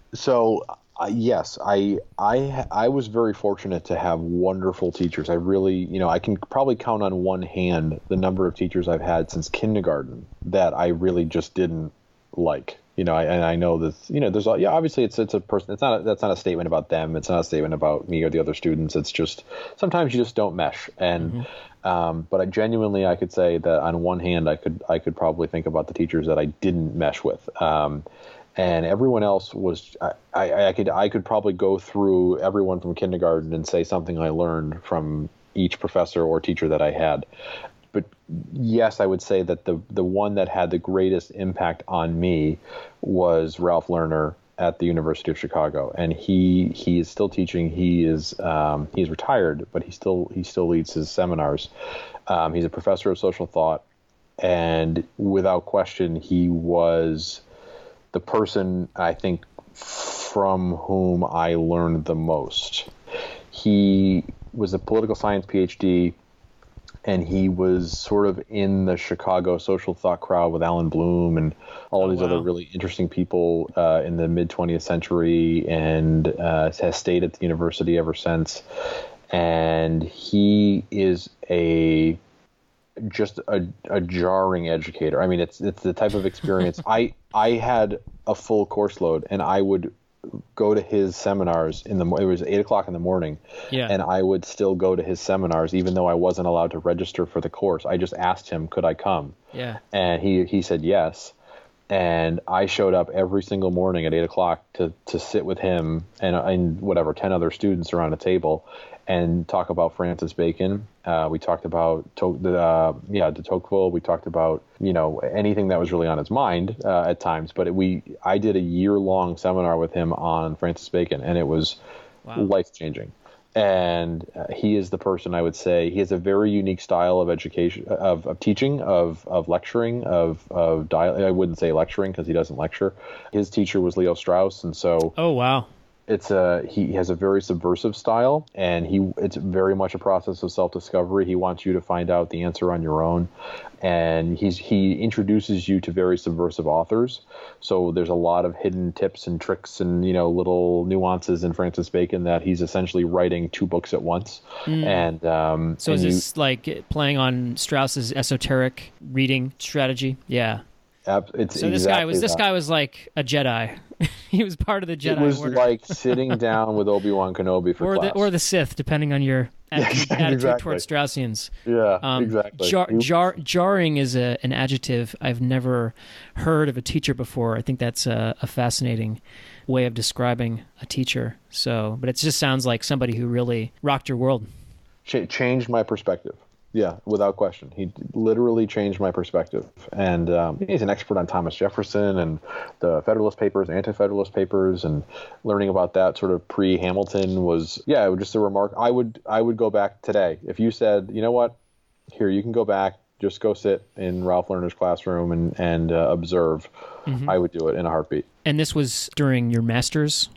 So Uh, yes, I I I was very fortunate to have wonderful teachers. I really, you know, I can probably count on one hand the number of teachers I've had since kindergarten that I really just didn't like. You know, I, and I know that, you know, there's, yeah, obviously it's it's a person. It's not a, that's not a statement about them. It's not a statement about me or the other students. It's just sometimes you just don't mesh. And mm-hmm. um, but I genuinely I could say that on one hand I could I could probably think about the teachers that I didn't mesh with. Um, And everyone else was, I, I, I could I could probably go through everyone from kindergarten and say something I learned from each professor or teacher that I had. But yes, I would say that the the one that had the greatest impact on me was Ralph Lerner at the University of Chicago, and he he is still teaching. He is um, he's retired, but he still he still leads his seminars. Um, he's a professor of social thought, and without question, he was the person, I think, from whom I learned the most. He was a political science PhD, and he was sort of in the Chicago social thought crowd with Alan Bloom and all oh, these wow. other really interesting people uh, in the mid-twentieth century, and uh, has stayed at the university ever since. And he is a just a, a jarring educator. I mean, it's it's the type of experience. I I had a full course load, and I would go to his seminars in the it was eight o'clock in the morning, yeah. and I would still go to his seminars even though I wasn't allowed to register for the course. I just asked him, could I come? Yeah. And he he said yes. And I showed up every single morning at eight o'clock to to sit with him and and whatever ten other students around a table and talk about Francis Bacon. Uh, we talked about to, the uh, yeah de Tocqueville. We talked about, you know, anything that was really on his mind uh, at times. But it, we I did a year long seminar with him on Francis Bacon, and it was wow. life changing. And uh, he is the person, I would say, he has a very unique style of education, of, of teaching, of of lecturing, of of dial- I wouldn't say lecturing because he doesn't lecture. His teacher was Leo Strauss, and so oh wow. It's a he has a very subversive style, and he it's very much a process of self-discovery. He wants you to find out the answer on your own, and he's he introduces you to very subversive authors. So there's a lot of hidden tips and tricks and, you know, little nuances in Francis Bacon that he's essentially writing two books at once. Mm. And um, so and is this you, like playing on Strauss's esoteric reading strategy? Yeah. It's so this exactly guy was this that. guy was like a Jedi. He was part of the Jedi It was Order. like sitting down with Obi-Wan Kenobi for or class. the or the Sith, depending on your attitude, yeah, attitude exactly. towards Straussians. Yeah, um, exactly. Jar, jar, jarring is a, an adjective I've never heard of a teacher before. I think that's a, a fascinating way of describing a teacher. So, but it just sounds like somebody who really rocked your world. Ch- changed my perspective. Yeah, without question. He literally changed my perspective. And um, he's an expert on Thomas Jefferson and the Federalist Papers, Anti-Federalist Papers, and learning about that sort of pre-Hamilton was, yeah, it was just a remark. I would I would go back today. If you said, you know what, here, you can go back, just go sit in Ralph Lerner's classroom and, and uh, observe, mm-hmm. I would do it in a heartbeat. And this was during your master's?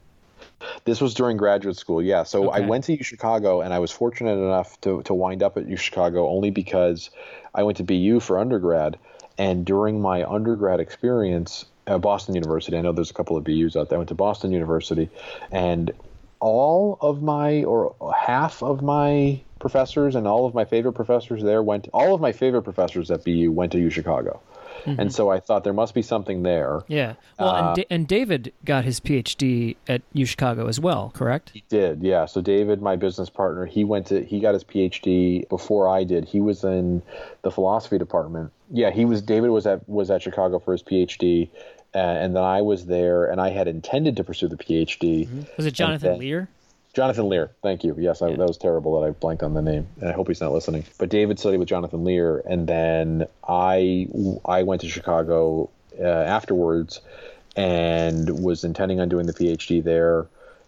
This was during graduate school, yeah. So okay. I went to UChicago, and I was fortunate enough to, to wind up at UChicago only because I went to B U for undergrad. And during my undergrad experience at Boston University, I know there's a couple of B Us out there, I went to Boston University, and all of my, or half of my professors and all of my favorite professors there went, all of my favorite professors at B U went to UChicago. Mm-hmm. And so I thought there must be something there. Yeah. Well, uh, and, da- and David got his PhD at UChicago as well, correct? He did, yeah. So David, my business partner, he went to he got his PhD before I did. He was in the philosophy department. Yeah, he was. David was at was at Chicago for his PhD, uh, and then I was there, and I had intended to pursue the PhD. Mm-hmm. Was it Jonathan then, Lear? Jonathan Lear, thank you. Yes, I, yeah. that was terrible that I blanked on the name, and I hope he's not listening. But David studied with Jonathan Lear, and then I I went to Chicago uh, afterwards and was intending on doing the PhD there,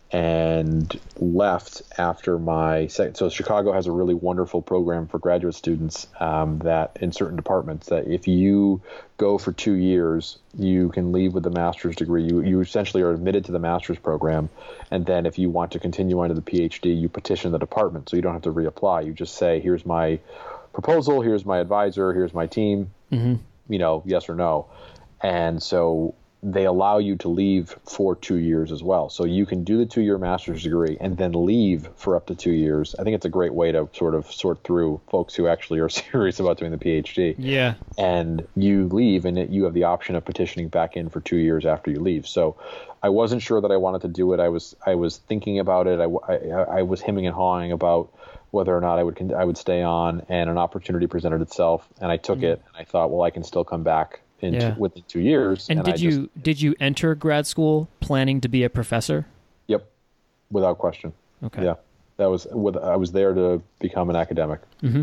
and left after my second. So Chicago has a really wonderful program for graduate students um, that in certain departments that if you go for two years, you can leave with a master's degree. You you essentially are admitted to the master's program, and then if you want to continue on to the PhD, you petition the department, so you don't have to reapply. You just say, here's my proposal, here's my advisor, here's my team, mm-hmm. you know, yes or no. And so they allow you to leave for two years as well. So you can do the two-year master's degree and then leave for up to two years. I think it's a great way to sort of sort through folks who actually are serious about doing the PhD. Yeah. And you leave, and it, you have the option of petitioning back in for two years after you leave. So I wasn't sure that I wanted to do it. I was I was thinking about it. I, I, I was hemming and hawing about whether or not I would I would stay on, and an opportunity presented itself, and I took mm-hmm. it. And I thought, well, I can still come back in yeah. two, within two years. And, and did I you just, did you enter grad school planning to be a professor? Yep, without question. Okay. Yeah, that was with I was there to become an academic. Mm-hmm.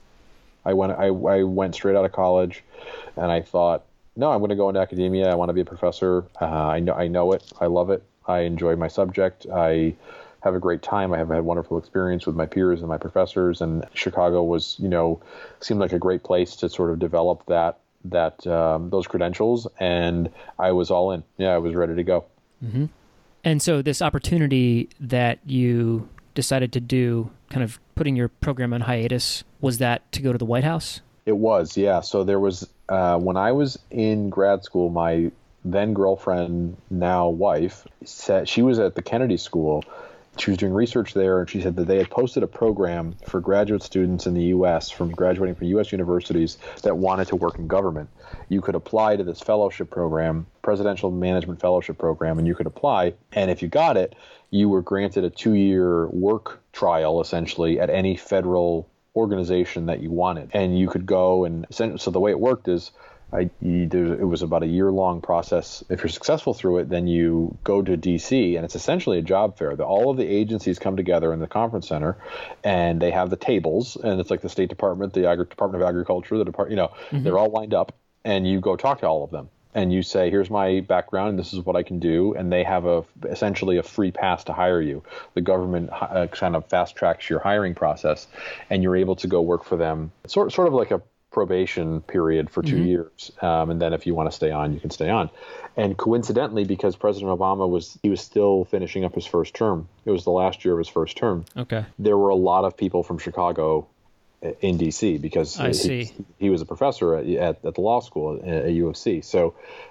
I went I I went straight out of college, and I thought, no, I'm going to go into academia. I want to be a professor. Uh, I know I know it. I love it. I enjoy my subject. I have a great time. I have had wonderful experience with my peers and my professors, and Chicago was, you know, seemed like a great place to sort of develop that. that um, those credentials, and I was all in. Yeah, I was ready to go. Mm-hmm. And so this opportunity that you decided to do, kind of putting your program on hiatus, was that to go to the White House? It was, yeah. So there was, uh, when I was in grad school, my then girlfriend, now wife, said she was at the Kennedy School. She was doing research there, and she said that they had posted a program for graduate students in the U S from graduating from U S universities that wanted to work in government. You could apply to this fellowship program, Presidential Management Fellowship Program, and you could apply. And if you got it, you were granted a two-year work trial, essentially, at any federal organization that you wanted. And you could go and – so the way it worked is – I, you, there, it was about a year-long process. If you're successful through it, then you go to D C, and it's essentially a job fair. The, all of the agencies come together in the conference center, and they have the tables, and it's like the State Department, the Agri- Department of Agriculture, the Department, you know, mm-hmm. they're all lined up, and you go talk to all of them. And you say, here's my background, and this is what I can do. And they have a essentially a free pass to hire you. The government uh, kind of fast tracks your hiring process, and you're able to go work for them. It's sort, sort of like a probation period for two Mm-hmm. years, um, and then if you want to stay on, you can stay on. And coincidentally, because President Obama was he was still finishing up his first term, it was the last year of his first term. Okay. There were a lot of people from Chicago in D C because I he, see. he was a professor at, at, at the law school at, at U of C. So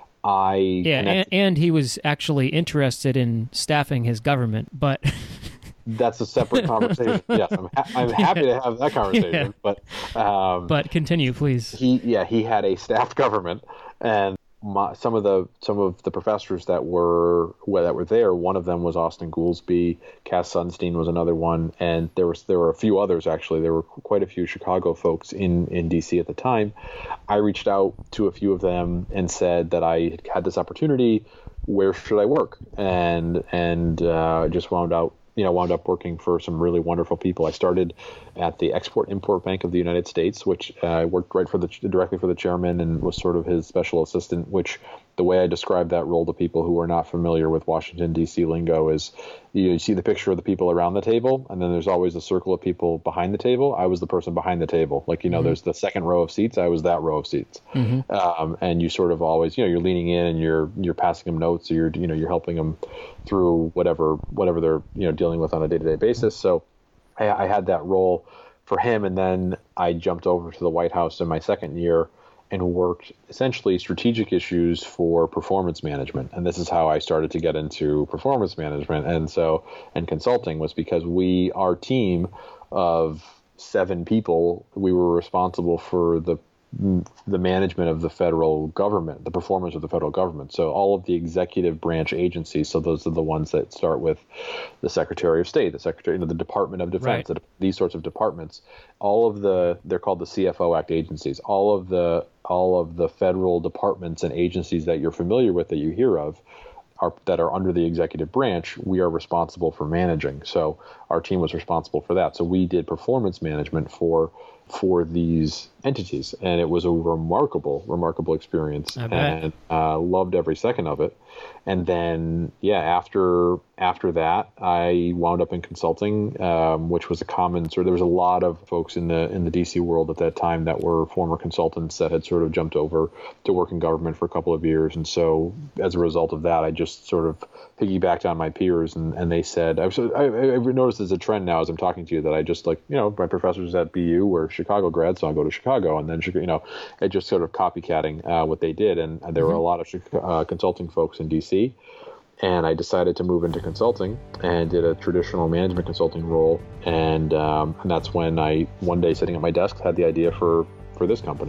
I Yeah, and, connected- and he was actually interested in staffing his government, but that's a separate conversation. Yes, I'm, ha- I'm happy to have that conversation. Yeah. But um, but continue, please. he yeah he had a staffed government, and my, some of the some of the professors that were well, that were there, one of them was Austin Goolsbee. Cass Sunstein was another one, and there was there were a few others actually. There were quite a few Chicago folks in in D C at the time. I reached out to a few of them and said that I had this opportunity. Where should I work? And and uh, just wound out. You know, wound up working for some really wonderful people. I started at the Export-Import Bank of the United States, which I uh, worked right for the directly for the chairman and was sort of his special assistant. Which the way I describe that role to people who are not familiar with Washington D C lingo is, you see the picture of the people around the table, and then there's always a circle of people behind the table. I was the person behind the table. Like you know, mm-hmm. there's the second row of seats. I was that row of seats, mm-hmm. um, and you sort of always, you know, you're leaning in and you're you're passing them notes, or you're you know you're helping them through whatever whatever they're you know dealing with on a day-to-day basis. So I, I had that role for him, and then I jumped over to the White House in my second year and worked essentially strategic issues for performance management. And this is how I started to get into performance management and so and consulting, was because we our team of seven people, we were responsible for the the management of the federal government, the performance of the federal government. So all of the executive branch agencies, so those are the ones that start with the Secretary of State, the Secretary, you know, the Department of Defense, right. these sorts of departments, all of the, they're called the C F O Act agencies, all of the, all of the federal departments and agencies that you're familiar with, that you hear of, are, that are under the executive branch, we are responsible for managing. So our team was responsible for that. So we did performance management for for these entities, and it was a remarkable, remarkable experience, and uh, loved every second of it. And then, yeah, after after that, I wound up in consulting, um, which was a common sort of, there was a lot of folks in the in the D C world at that time that were former consultants that had sort of jumped over to work in government for a couple of years. And so as a result of that, I just sort of piggybacked on my peers, and, and they said, I've, I, I've noticed there's a trend now as I'm talking to you that I just like, you know, my professors at B U were Chicago grads, so I'll go to Chicago, and then, you know, it just sort of copycatting uh, what they did. And there mm-hmm. were a lot of uh, consulting folks in D C, and I decided to move into consulting and did a traditional management consulting role. And, um, and that's when I, one day sitting at my desk, had the idea for, for this company.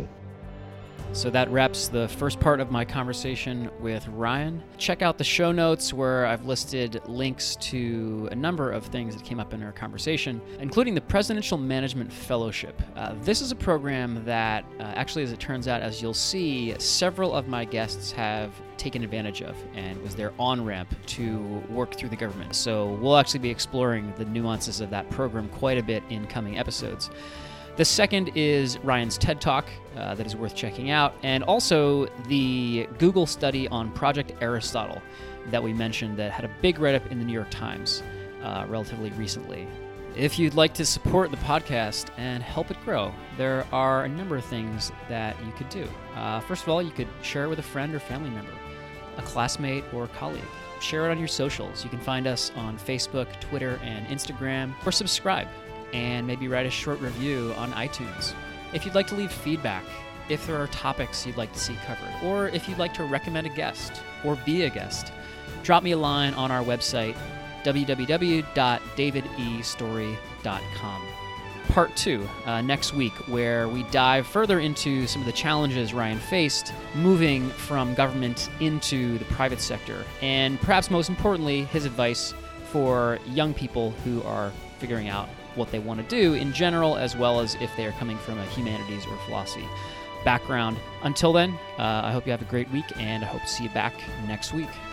So that wraps the first part of my conversation with Ryan. Check out the show notes where I've listed links to a number of things that came up in our conversation, including the Presidential Management Fellowship. Uh, this is a program that, uh, actually, as it turns out, as you'll see, several of my guests have taken advantage of and was their on-ramp to work through the government. So we'll actually be exploring the nuances of that program quite a bit in coming episodes. The second is Ryan's TED Talk uh, that is worth checking out, and also the Google study on Project Aristotle that we mentioned that had a big write-up in the New York Times uh, relatively recently. If you'd like to support the podcast and help it grow, there are a number of things that you could do. Uh, first of all, you could share it with a friend or family member, a classmate or a colleague. Share it on your socials. You can find us on Facebook, Twitter, and Instagram, or subscribe and maybe write a short review on iTunes. If you'd like to leave feedback, if there are topics you'd like to see covered, or if you'd like to recommend a guest or be a guest, drop me a line on our website, w w w dot david e story dot com. Part two, uh, next week, where we dive further into some of the challenges Ryan faced moving from government into the private sector, and perhaps most importantly, his advice for young people who are figuring out what they want to do in general, as well as if they are coming from a humanities or philosophy background. Until then, uh, I hope you have a great week, and I hope to see you back next week.